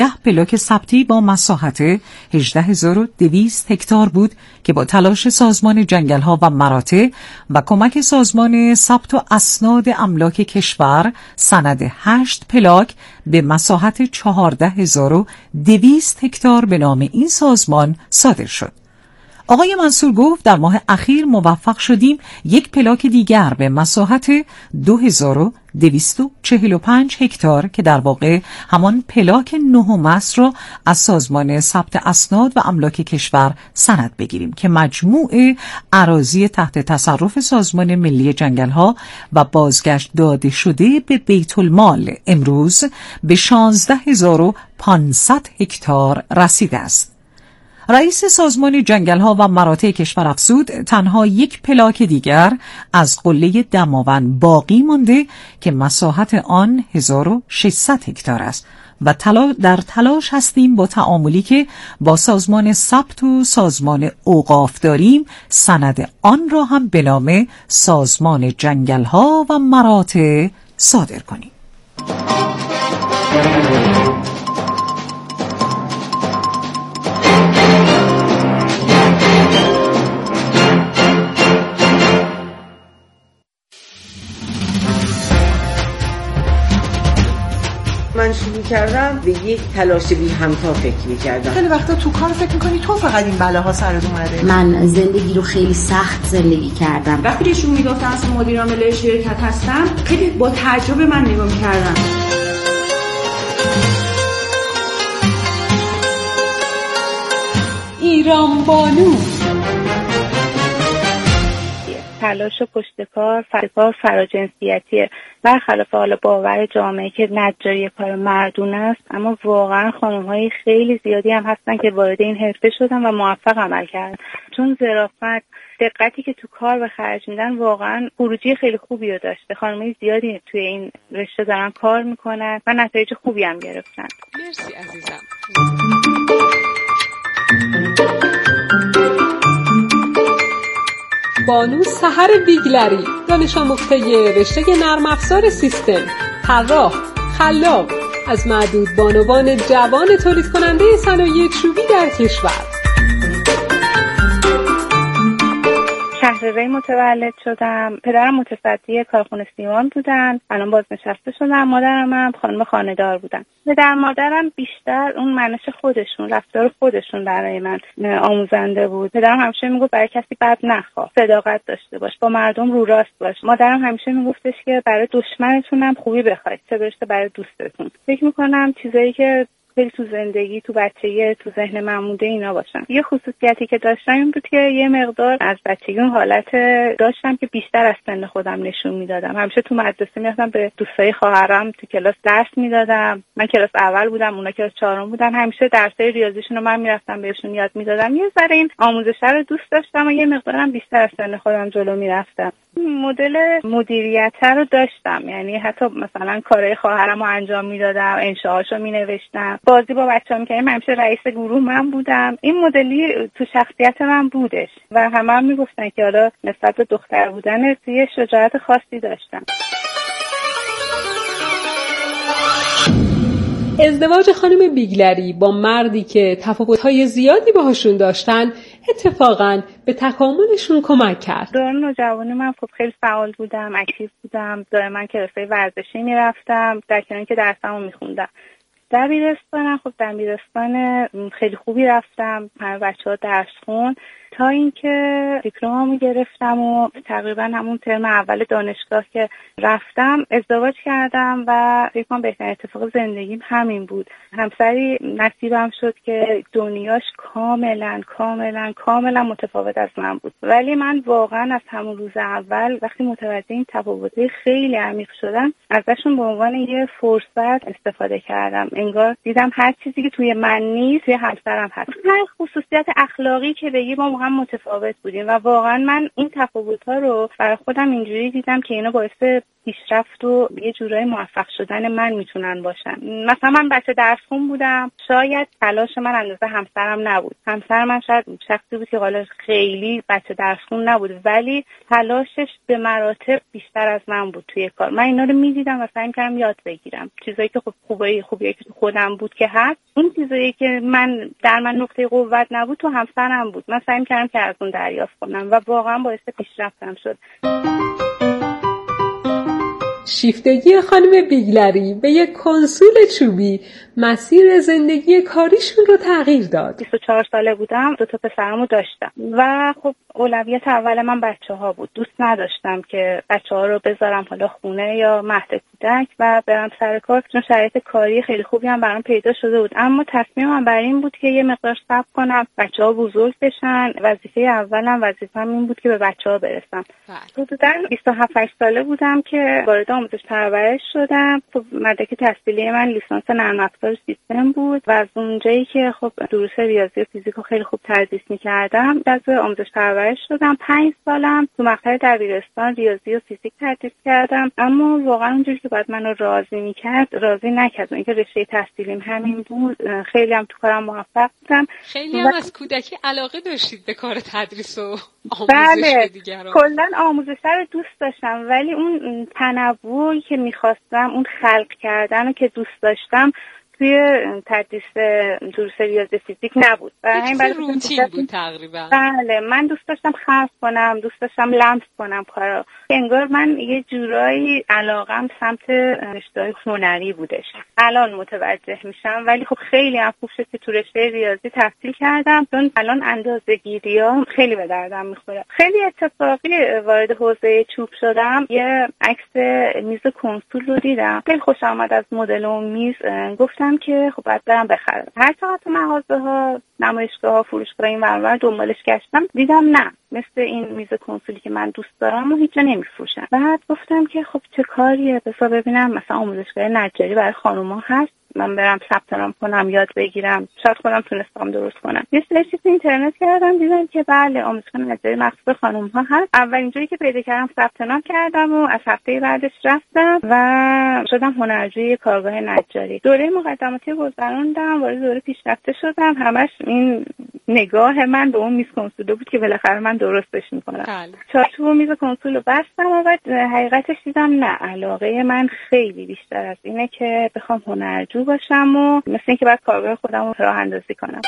10 پلاک ثبتی با مساحت 18200 هکتار بود که با تلاش سازمان جنگل‌ها و مراتع و کمک سازمان ثبت و اسناد املاک کشور سند 8 پلاک به مساحت 14200 هکتار به نام این سازمان صادر شد. آقای منصور گفت در ماه اخیر موفق شدیم یک پلاک دیگر به مساحت 2245 هکتار که در واقع همان پلاک نهم است را از سازمان ثبت اسناد و املاک کشور سند بگیریم که مجموع اراضی تحت تصرف سازمان ملی جنگل‌ها و بازگشت داده شده به بیت المال امروز به 16500 هکتار رسیده است. رئیس سازمان جنگل‌ها و مراتع کشور افزود تنها یک پلاک دیگر از قله دماوند باقی مانده که مساحت آن 1600 هکتار است و در تلاش هستیم با تعاملی که با سازمان ثبت و سازمان اوقاف داریم سند آن را هم به نام سازمان جنگل‌ها و مراتع صادر کنیم. من شروع کردم به یک تلاش بی همتا فکر می‌کردم. خیلی وقتا تو کار فکر می‌کنی تو فقط این بلاها سرت اومده. من زندگی رو خیلی سخت زندگی کردم. وقتی ایشون میگفتن اصلا مدیر عامل شرکت هستم خیلی با تعجب من نگاه می‌کردم. ایران بانو تلاش و پشتکار فراجنسیتیه، برخلاف حالا باور جامعه که نجاری کار مردونه است، اما واقعا خانم‌های خیلی زیادی هم هستن که وارد این حرفه شدن و موفق عمل کردن، چون ظرافت، دقتی که تو کار به خرج میدن واقعا خروجی خیلی خوبی رو داشته. خانم‌های زیادی توی این رشته دارن کار میکنن و نتایج خوبی هم گرفتن. مرسی عزیزم. بانو سحر بیگلری، دانش آموخته رشته نرم افزار سیستم، طراح، خلاق، از معدود بانوان جوان تولید کننده صنایع چوبی در کشور. شهر ری متولد شدم. پدرم متصدی کارخونه سیمان بودن، الان بازنشسته شدن. مادرم هم خانم خانه‌دار بودن. پدر مادرم بیشتر اون منش خودشون، رفتار خودشون برای من آموزنده بود. پدرم همیشه میگفت برای کسی بد نخواه، صداقت داشته باش، با مردم رو راست باش. مادرم همیشه میگفتش که برای دشمنتون هم خوبی بخواید، چه برسه برای دوستتون. فکر میکنم چیزایی که خیلی تو زندگی، تو بچگی، تو ذهن من مونده اینا باشن. یه خصوصیتی که داشتم این بود که یه مقدار از بچگی اون حالت داشتم که بیشتر از سن خودم نشون میدادم. همیشه تو مدرسه میرفتم به دوستای خواهرام تو کلاس درس میدادم. من کلاس اول بودم، اونا کلاس چهارم بودن. همیشه درسای ریاضیشون رو من میرفتم بهشون یاد میدادم. یه ذره این آموزش رو دوست داشتم و یه مقدارم بیشتر از سن خودم جلو میرفتم. مدل مدیریت رو داشتم، یعنی حتی مثلا کارهای خواهرام رو انجام میدادم، انشاءاشو مینوشتم، بازی با بچه‌ها می‌کردم. همیشه رئیس گروه من بودم. این مدلی تو شخصیت من بودش و همه هم میگفتن که حالا نسبت به دختر بودن یه شجاعت خاصی داشتم. ازدواج خانم بیگلری با مردی که تفاوت‌های زیادی باهاشون داشتن اتفاقاً به تکاملشون کمک کرد. دوران نوجوانی من خب خیلی فعال بودم، اکتیو بودم، دائما کلاس‌های ورزشی میرفتم، در کنار که درسامو میخوندم. دبیرستان خیلی خوبی رفتم، همه بچه‌ها درس خون، تا اینکه دیپلممو گرفتم و تقریبا همون ترم اول دانشگاه که رفتم ازدواج کردم و فکر کنم بهترین اتفاق زندگیم همین بود. همسری نصیبم شد که دنیاش کاملا متفاوت از من بود، ولی من واقعا از همون روز اول وقتی متوجه این تفاوت‌های خیلی عمیق شدم ازشون به عنوان یه فرصت استفاده کردم. انگار دیدم هر چیزی که توی من نیست توی همسرم هست. هر خصوصیت اخلاقی که بگی ما هم متفاوت بودیم و واقعا من این تفاوت‌ها رو برای خودم اینجوری دیدم که اینا باعث پیشرفت و یه جورای موفق شدن من میتونن باشن. مثلا من بچه درسخون بودم، شاید تلاش من اندازه همسرم نبود. همسر من شاید شخصی بود که حالا خیلی بچه درسخون نبود ولی تلاشش به مراتب بیشتر از من بود توی کار. من اینا رو میدیدم و سعی می‌کردم یاد بگیرم. چیزایی که خب خوبی که تو خودم بود که هست، اون چیزایی که در من نقطه قوت نبود تو همسرم بود. من سعی می‌کردم که از اون دریافت کنم و واقعا باعث پیشرفتم شد. شیفتگی خانم بیگلری به یک کنسول چوبی مسیر زندگی کاریشون رو تغییر داد. 24 ساله بودم، 2 پسرمو داشتم و خب اولویت اول من بچه‌ها بود. دوست نداشتم که بچه‌ها رو بذارم حالا خونه یا مهد کودک و برم سر کار، چون شرایط کاری خیلی خوبی هم برام پیدا شده بود. اما تصمیمم بر این بود که یه مقدار صبر کنم، بچه‌ها بزرگ بشن. وظیفه اولم وظیفه‌م این بود که به بچه‌ها برسم. حدوداً 27 ساله بودم که وارد آموزش پرورش شدم. خب مدرک تحصیلی من لیسانس نرم افزار سیستم بود و از اونجایی که خب دروس ریاضی و فیزیک رو خیلی خوب تدریس می‌کردم، جذب آموزش پرورش شدم. 5 سالم تو مقطع دبیرستان ریاضی و فیزیک تدریس کردم، اما واقعا اونجوری که باید منو راضی نکرد. اینکه رشته تحصیلیم همین بود، خیلی هم تو کارم موفق بودم. خیلی هم از کودکی علاقه داشتید به کار تدریس و آموزش به دیگران. کلا آموزش رو دوست داشتم ولی اون تنوعی که می‌خواستم، اون خلق کردن که دوست داشتم توی تدریس دروس ریاضی فیزیک نبود. همین روتین بود تقریبا. بله، من دوست داشتم خلق کنم، دوست داشتم لمس کنم کارا. انگار من یه جورایی علاقم سمت رشته‌های هنری بودش. الان متوجه میشم ولی خب خیلی هم خوب شد که تو رشته ریاضی تحصیل کردم، چون الان اندازه‌گیری‌ها خیلی به دردم میخوره. خیلی اتفاقی وارد حوزه چوب شدم. یه عکس میز کنسول رو دیدم، خیلی خوشم اومد از مدل اون میز. گفتم که خب باید برم بخرم. هر چقدر تو مغازه‌ها، نمایشگاه‌ها، فروشگاه این ور دنبالش گشتم، دیدم نه، مثل این میز کنسولی که من دوست دارم و هیچ جا نمیفروشن. بعد گفتم که خب چه کاریه، بذار ببینم مثلا آموزشگاه نجاری برای خانوما هست، من برم ثبت نام کنم، یاد بگیرم، شاید خودم تونستم درست کنم. یه سری چیز اینترنت کردم، دیدم که بله آموزشگاه نجاری مخصوص خانم‌ها هست. اولین جایی که پیدا کردم ثبت نام کردم و از هفته بعدش رفتم و شدم هنرجوی کارگاه نجاری. دوره مقدماتی گذروندم، وارد دوره پیشرفته شدم. همش این نگاه من به اون میز کنسول بود که بالاخره من درستش می‌کنم. چارچوب میز کنسول رو بستم و بعد حقیقتش دیدم نه، علاقه من خیلی بیشتر از اینه که بخوام هنرجو باشم و مثل اینکه باید کارگاه خودم رو راه اندازی کنم.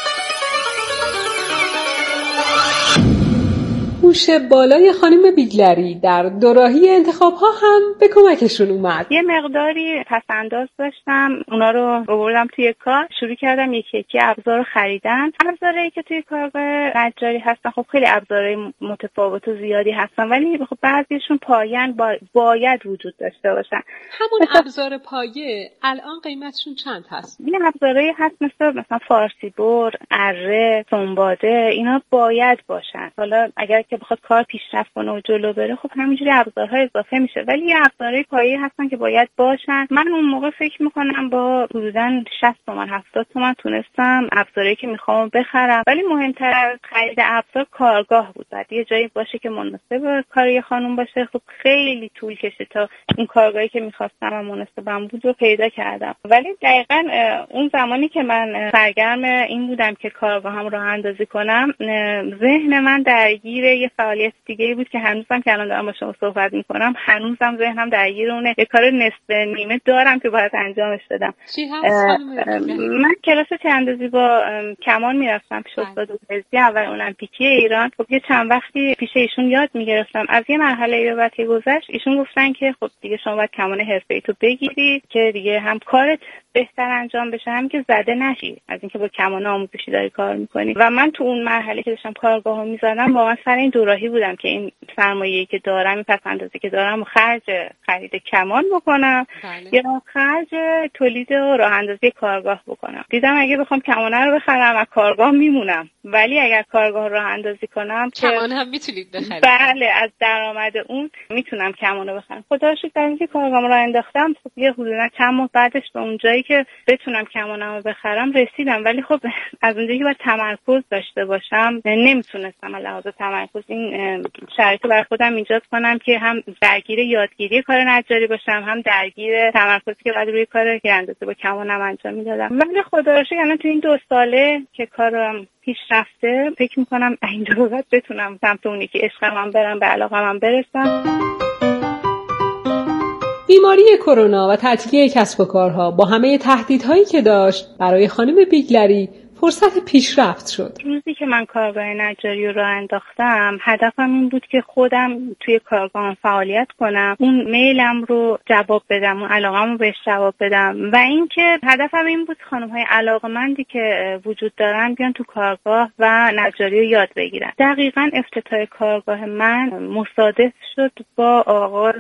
هوش بالای خانم بیگلری در دوراهی انتخاب‌ها هم به کمکشون اومد. یه مقداری پس‌انداز داشتم، اونا رو آوردم توی کار، شروع کردم یکی ابزار رو خریدن. ابزارایی که توی کارگاه نجاری هستن خب خیلی ابزارهای متفاوت و زیادی هستن، ولی خب بعضیشون پایه‌ن باید وجود داشته باشن. همون ابزار پایه الان قیمتشون چند هست؟ این ابزارایی هست مثلا فارسی بر، اره، سنباده، اینا باید باشن. حالا اگر که بخواد کار پیشرفت کنه و جلو بره خب همینجوری ابزارها اضافه میشه، ولی یه ابزارهای پایه‌ای هستن که باید باشن. من اون موقع فکر میکنم با حدوداً 60 تومن 70 تومن تونستم ابزاری که میخوام بخرم، ولی مهمتر از خرید ابزار کارگاه بود. بعد یه جایی باشه که مناسب کاری خانم باشه. خب خیلی طول کشید تا این کارگاهی که میخواستم و مناسبم بود رو پیدا کردم، ولی دقیقاً اون زمانی که من سرگرم این بودم که کارگاهم راه اندازی کنم، ذهن من درگیر یه فعالیت دیگه‌ای بود که هنوزم که الان دارم با شما صحبت میکنم هنوزم ذهنم درگیر اونه. یه کار نصف نیمه دارم که باید انجامش بدم. چی هست؟ من کلاس تیراندازی با کمان میرفتم پیش استاد حزبی اول المپیکی ایران. خب یه چند وقتی پیش ایشون یاد میگرفتم. از یه مرحله بعد که گذشت ایشون گفتن که خب دیگه شما باید کمان حرفه‌ای تو بگیری که دیگه هم کارت بهتر انجام بشه، هم که زده نشی از اینکه با کمان آموزشی داری کار میکنی. و من تو اون مرحله که داشتم کارگاهو میزدم واقعا سر این دوراهی بودم که این سرمایه‌ای که دارم، این پس‌اندازی که دارم خرج خرید کمان بکنم یا خرج تولید و راه اندازی کارگاه بکنم. دیدم اگه بخوام کمانه رو بخرم از کارگاه میمونم، ولی اگر کارگاه راه اندازی کنم کمان هم میتونید بخرید. بله، از درآمد اون میتونم کمانه بخرم. خدا رو شکر در اینکه کارگاه رو انداختم خب یه حدودا چند ماه بعدش به اون جایی که بتونم کمانه رو بخرم رسیدم، ولی خب از اونجایی که باید تمرکز داشته باشم نمیتونستم علاوه تمرکز این شرایط برای خودم ایجاد کنم که هم درگیر یادگیری کار نجاری باشم، هم درگیر تمرکزی که بعد روی کار اندازه با کمانم انجام میدادم. ولی خدا رو شکر الان تو این 2 ساله که کارم پیش رفته فکر میکنم اینجا رو بعد بتونم سمت اونی که عشقم برم، به علاقم برسم. بیماری کرونا و تعطیلی کسب و کارها با همه تهدیدهایی که داشت برای خانم بیگلری فرصت پیشرفت شد. روزی که من کارگاه نجاری رو راه انداختم هدفم این بود که خودم توی کارگاه فعالیت کنم، اون میلم رو جواب بدم، اون علاقم رو بهش جواب بدم و اینکه هدفم این بود خانم‌های علاقه‌مندی که وجود دارن بیان تو کارگاه و نجاری رو یاد بگیرن. دقیقاً افتتاح کارگاه من مصادف شد با آغاز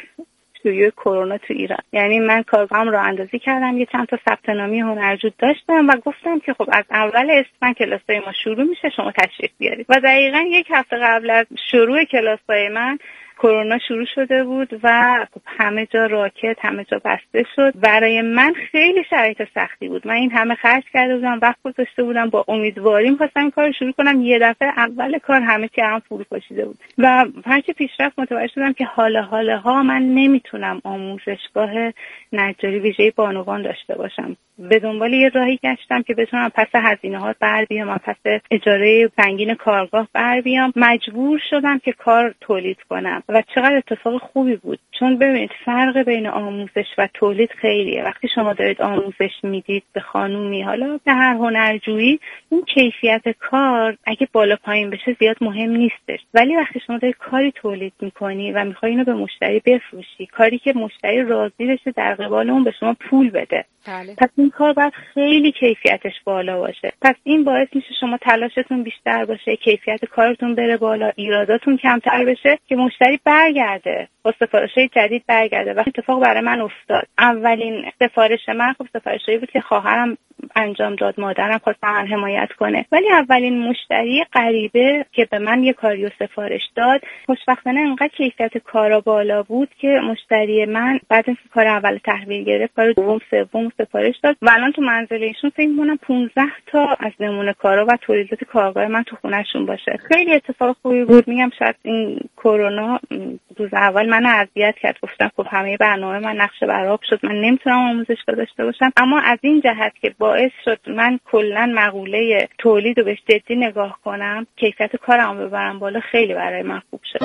شیوع کرونا تو ایران. یعنی من کارگاهم راه اندازی کردم، یه چند تا ثبت نامی هنرجو داشتم و گفتم که خب از اول اسفند کلاسای ما شروع میشه، شما تشریف بیارید. و دقیقاً 1 هفته قبل از شروع کلاسای من کرونا شروع شده بود و همه جا راکت، همه جا بسته شد. برای من خیلی شرایط سختی بود. من این همه خرج کرده بودم، وقت گذاشته بودم، با امیدواری می‌خواستم کار شروع کنم. یه دفعه اول کار همه چی هم فرو پاشیده بود و هرچی پیشرفت متوجه شدم که حالا من نمیتونم آموزشگاه نجاری ویژه بانوان داشته باشم. به دنبال یه راهی گشتم که بتونم پس هزینه‌ها بر بیام، پس اجاره سنگین کارگاه بر بیام. مجبور شدم که کار تولید کنم و چقدر اتفاق خوبی بود، چون ببینید فرق بین آموزش و تولید خیلیه. وقتی شما دارید آموزش میدید به خانومی، حالا به هر هنرجویی، این کیفیت کار اگه بالا پایین بشه زیاد مهم نیستش، ولی وقتی شما دارید کاری تولید میکنی و میخوای اینو به مشتری بفروشی، کاری که مشتری راضی بشه در قبال اون به شما پول بده، پس این کار باید خیلی کیفیتش بالا باشه. پس این باعث میشه شما تلاشتون بیشتر باشه، کیفیت کارتون بره بالا، ایراداتون کمتر بشه که مشتری برگرده با سفارش‌های جدید برگرده. و اتفاق برای من افتاد. اولین سفارش من خب سفارشی بود که خواهرم انجام داد، مادرم خواست من حمایت کنه، ولی اولین مشتری غریبه که به من یه کاریو سفارش داد، خوشبختانه انقدر کیفیت کارا بالا بود که مشتری من بعد از کار اول تحویل گرفت، کار دوم سوم سفارش داد و الان تو منزل ایشون فکر می‌کنم 15 تا از نمونه کارا و تولیدات کارگاه من تو خونه‌شون باشه. خیلی اتفاق خوبی بود. میگم شاید این کرونا روز اول منو اذیت کرد، گفتم خب همه برنامه من نقش برآب شد، من نمیتونم آموزشگاه داشته باشم، اما از این جهت که باعث شد من کلا مقوله تولید رو بهش جدی نگاه کنم، کیفیت کارم رو ببرم بالا، خیلی برای من خوب شد.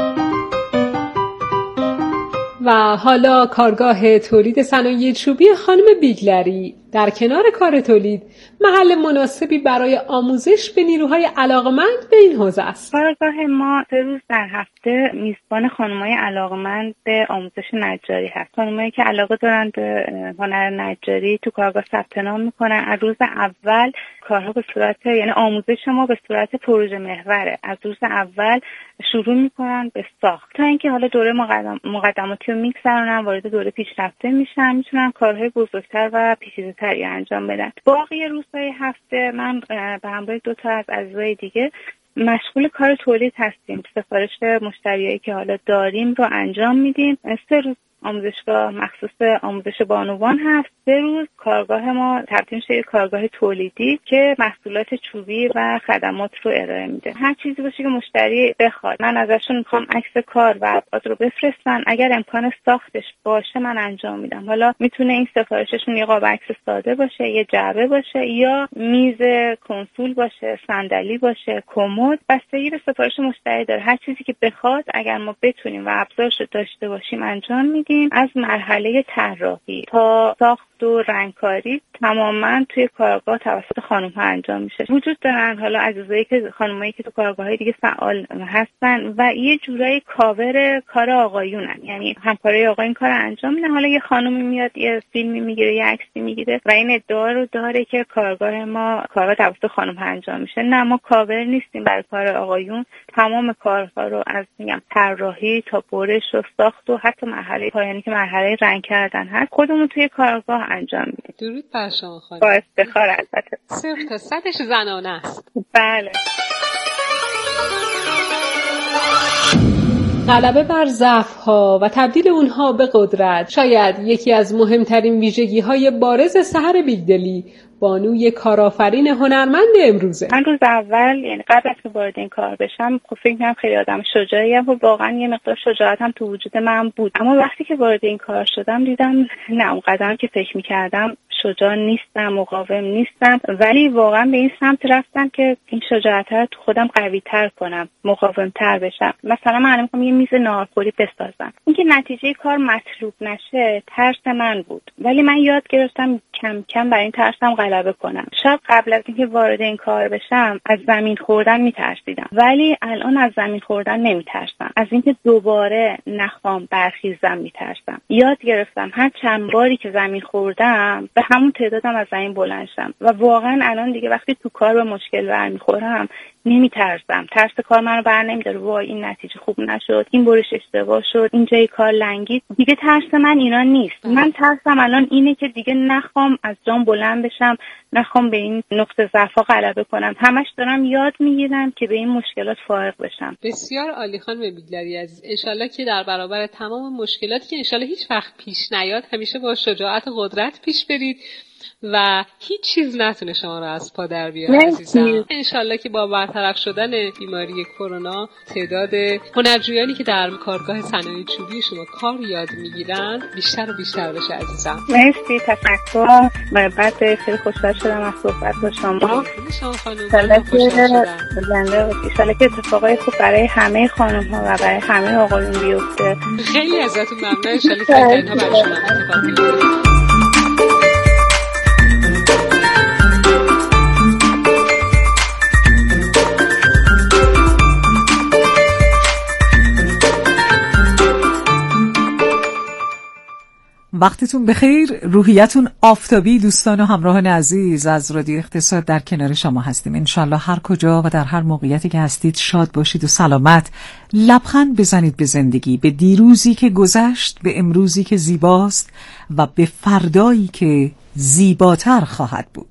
و حالا کارگاه تولید صنایع چوبی خانم بیگلری در کنار کار تولید محل مناسبی برای آموزش به نیروهای علاقمند به این حوزه است. کارگاه ما 3 روز در هفته میزبان خانم‌های علاقمند به آموزش نجاری هست. خانم‌هایی که علاقه دارن به هنر نجاری تو کارگاه ثبت نام میکنن. از روز اول کارها به صورت، یعنی آموزش ما به صورت پروژه محوره. از روز اول شروع میکنن به ساخت تا اینکه حالا دوره مقدماتی رو میگذرونن، وارد دوره پیشرفته میشن، میتونن کارهای بزرگتر و پیچیده‌تری انجام بدن. باقی روزهای هفته من به همراه 2 تا از عزیزای دیگه مشغول کار تولید هستیم. سفارش مشتریایی که حالا داریم رو انجام میدیم. 3 روز آموزشگاه مخصوص آموزش بانوان هست، 3 روز کارگاه ما تبدیل میشه یک کارگاه تولیدی که محصولات چوبی و خدمات رو ارائه میده. هر چیزی باشه که مشتری بخواد، من ازشون میخوام عکس کار و ابعاد رو بفرستن، اگر امکان ساختش باشه من انجام میدم. حالا میتونه این سفارششون یه قاب عکس ساده باشه، یه جعبه باشه، یا میز کنسول باشه، صندلی باشه، کمد، بستگی به سفارش مشتری داره. هر چیزی که بخواد اگر ما بتونیم و ابزارش رو داشته باشیم انجام میدیم. بگیم از مرحله طراحی تا ساخت و رنگکاری تماما توی کارگاه توسط خانم‌ها انجام میشه. وجود دارن حالا عزیزایی که خانمایی که تو کارگاه‌های دیگه فعال هستن و یه جورایی کاور کار آقایونن، یعنی همکارای آقا این کارو انجام میدن. حالا یه خانمی میاد یه فیلمی میگیره، یه عکسی میگیره و این ادعا رو داره که کارگاه ما کارگاه توسط خانم‌ها انجام میشه. نه، ما کاور نیستیم برای کار آقایون. تمام کارها رو از طراحی تا برش و ساخت و حتی مرحله پایانی که مرحله رنگ کردن هست خودمون توی کارگاه انجام میدیم. درود بر شما خانم. با افتخار البته. 0 تا 100ش زنانه است. بله. غلبه بر ضعف‌ها و تبدیل اونها به قدرت شاید یکی از مهمترین ویژگی‌های بارز سحر بیگدلی، بانوی کارآفرین هنرمند امروزه. من روز اول، یعنی قبل از که وارد این کار بشم، خب فکر می‌کردم خیلی آدم شجاعیم و واقعا یه مقدار شجاعت هم تو وجود من بود. اما وقتی که وارد این کار شدم دیدم نه، اون قدم که فکر می‌کردم شجاع نیستم، مقاوم نیستم، ولی واقعا به این سمت رفتم که این شجاعت رو تو خودم قوی‌تر کنم، مقاوم‌تر بشم. مثلا من می‌خوام یه میز ناهارخوری بسازم. اینکه نتیجه کار مطلوب نشه ترس من بود، ولی من یاد گرفتم کم کم بر این ترسم غلبه کنم. شاید قبل از اینکه وارد این کار بشم از زمین خوردن میترسیدم، ولی الان از زمین خوردن نمیترسم. از اینکه دوباره نخوام برخیزم میترسم. یاد گرفتم هر چند باری که زمین خوردم به همون تعدادم از زمین بلند شم و واقعا الان دیگه وقتی تو کار به مشکل برمیخورم نمیترسم. ترس کار منو بر نمیداره. وای این نتیجه خوب نشد، این برش اشتباه شد، اینجای کار لنگید. دیگه ترس من اینا نیست. من ترسم الان اینه که دیگه نخوام از جام بلند بشم، نخوام به این نقطه ضعف‌ها غلبه کنم. همش دارم یاد میگیرم که به این مشکلات فائق بشم. بسیار عالی خانم بیگدلی عزیز. انشالله که در برابر تمام مشکلاتی که انشالله هیچ وقت پیش نیاد همیشه با شجاعت و قدرت پیش برید و هیچ چیز نتونه شما رو از پا در بیاره عزیزم. انشالله که با برطرف شدن بیماری کرونا تعداد هنرجویانی که در کارگاه صنایع چوبی شما کار یاد میگیرن بیشتر و بیشتر بشه عزیزم. مرسی، تشکر. بعد خیلی خوشحال شدم از صحبت با شما. شما خانم انشالله که اتفاقای خوب برای همه خانم ها و برای همه آقایون بیفته. خیلی ازتون ممنون. انشالله که اینها برای شما اتفاق بیفته. وقتتون بخیر، روحیتون آفتابی. دوستان و همراهان عزیز از رادیو اقتصاد در کنار شما هستیم. انشالله هر کجا و در هر موقعیتی که هستید شاد باشید و سلامت. لبخند بزنید به زندگی، به دیروزی که گذشت، به امروزی که زیباست و به فردایی که زیباتر خواهد بود.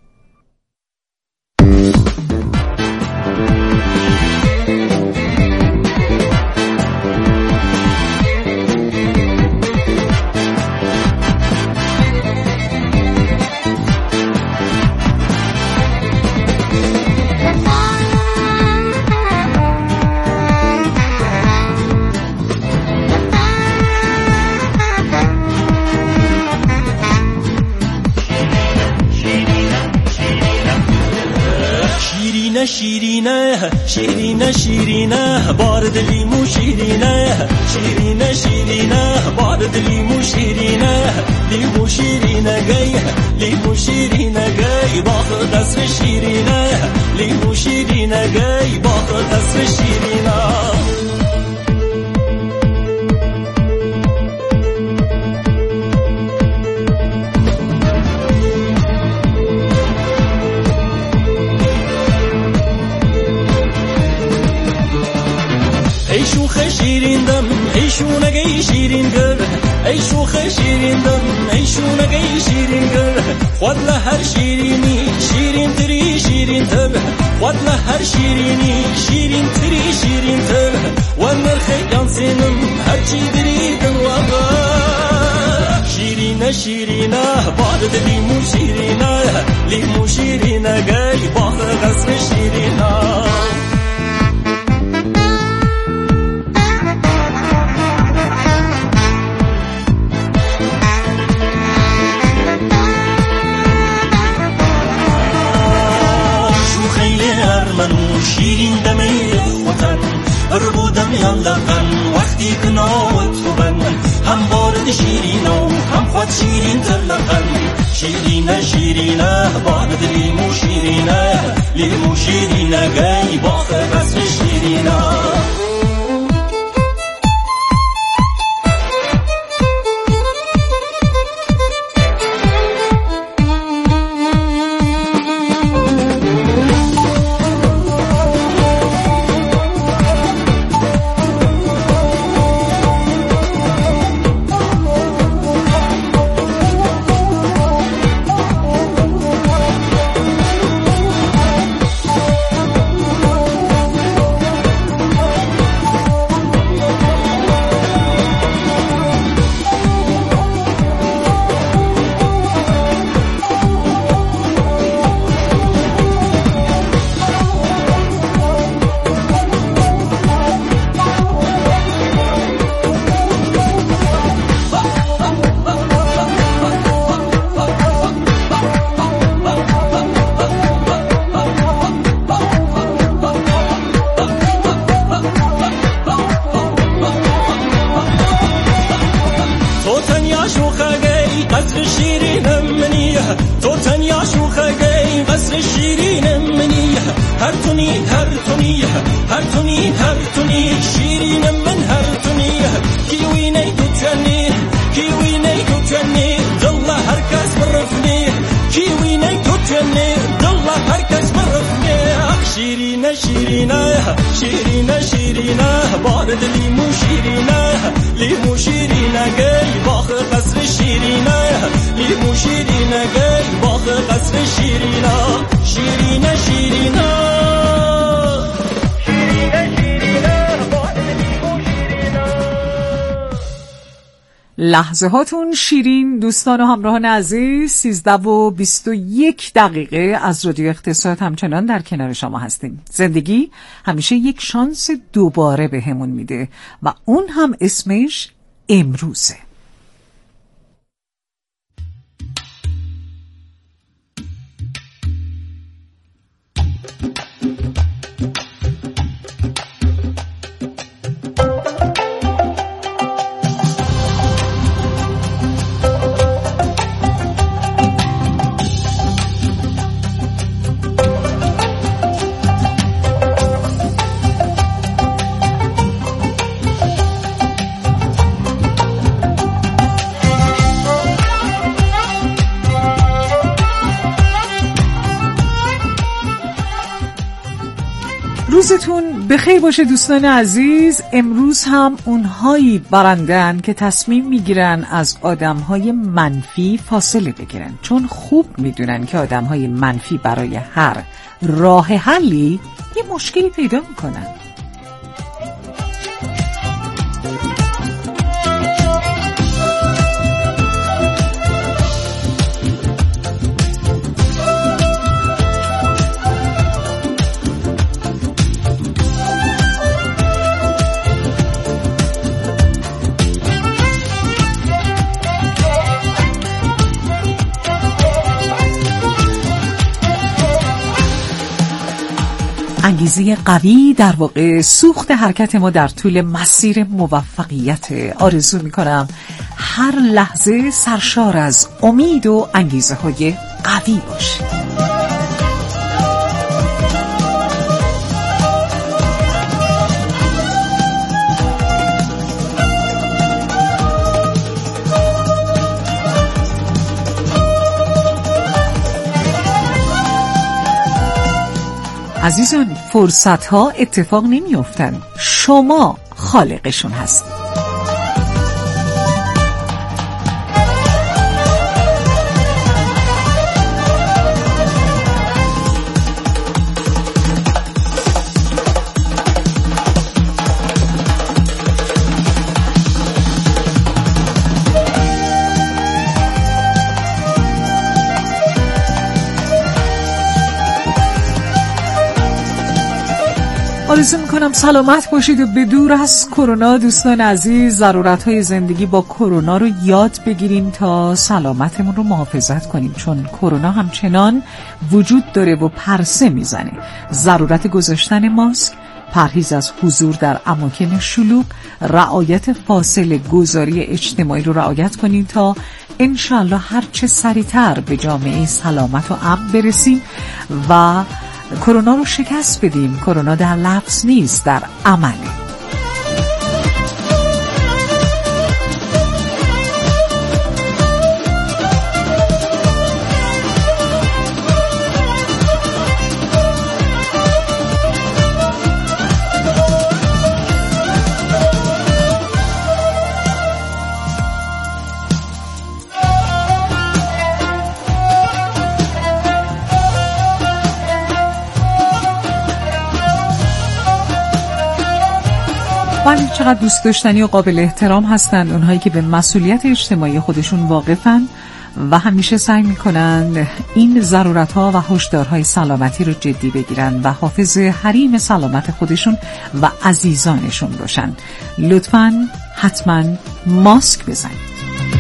شیرینه شیرینه شیرینه بارد لیمو شیرینه شیرینه شیرینه بارد لیمو شیرینه لیمو شیرینه گی لیمو شیرینه گی باخ قصر شیرینه لیمو شیرینه گی باخ قصر شیرینه ای شوخ شیرین دم ای شونگی شیرین گر ای شوخ شیرین دم ای شونگی شیرین گر خود لهر شیرینی شیرین تری شیرین تر خود لهر شیرینی شیرین تری شیرین تر و نرخ یانسینم هرچی دری دنوا شیرینه شیرینه باد لیمو شیرینه لیمو شیرینه گی باخ قصر شیرینه شیرین دمی وطن بر بودم یالدن وقتی که نوت بن هم بار شیرینا هم خود شیرین تلقن شیرینه شیرینه باد لیمو شیرینه لیمو شیرینه گی باخ قصر شیرینه لحظه هاتون شیرین. دوستان و همراهان عزیز 13:21 از رادیو اقتصاد همچنان در کنار شما هستیم. زندگی همیشه یک شانس دوباره به همون میده و اون هم اسمش امروزه. روزتون بخیر باشه دوستان عزیز. امروز هم اونهایی برندن که تصمیم میگیرن از آدمهای منفی فاصله بگیرن، چون خوب میدونن که آدمهای منفی برای هر راه حلی یه مشکلی پیدا میکنن. انگیزه قوی در واقع سوخت حرکت ما در طول مسیر موفقیت. آرزو میکنم هر لحظه سرشار از امید و انگیزه های قوی باشه. عزیزان، فرصت‌ها اتفاق نمی‌افتن، شما خالقشون هستید. آرزو میکنم سلامت باشید و به دور از کرونا. دوستان عزیز، ضرورت‌های زندگی با کرونا رو یاد بگیریم تا سلامتمون رو محافظت کنیم، چون کرونا همچنان وجود داره و پرسه میزنه. ضرورت گذاشتن ماسک، پرهیز از حضور در اماکن شلوغ، رعایت فاصله گذاری اجتماعی رو رعایت کنید تا انشالله هر چه سریعتر به جامعه سلامت و امن برسیم و کرونا رو شکست بدیم. کرونا در لفظ نیست، در عمله. ولی چقدر دوست داشتنی و قابل احترام هستند اونهایی که به مسئولیت اجتماعی خودشون واقفن و همیشه سعی میکنن این ضرورت‌ها و هشدارهای سلامتی رو جدی بگیرن و حافظ حریم سلامت خودشون و عزیزانشون باشن. لطفاً حتما ماسک بزنید.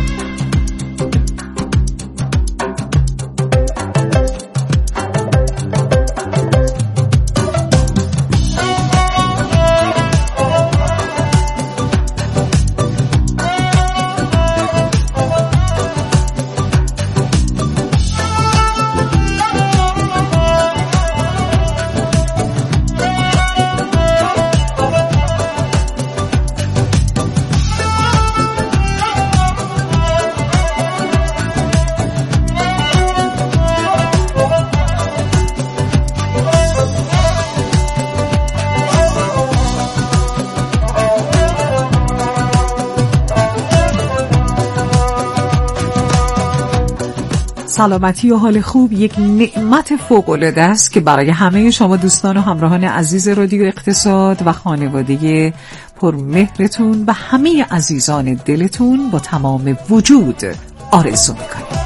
سلامتی و حال خوب یک نعمت فوق‌العاده است که برای همه شما دوستان و همراهان عزیز رادیو اقتصاد و خانواده پرمهرتون و همه عزیزان دلتون با تمام وجود آرزو می‌کنیم.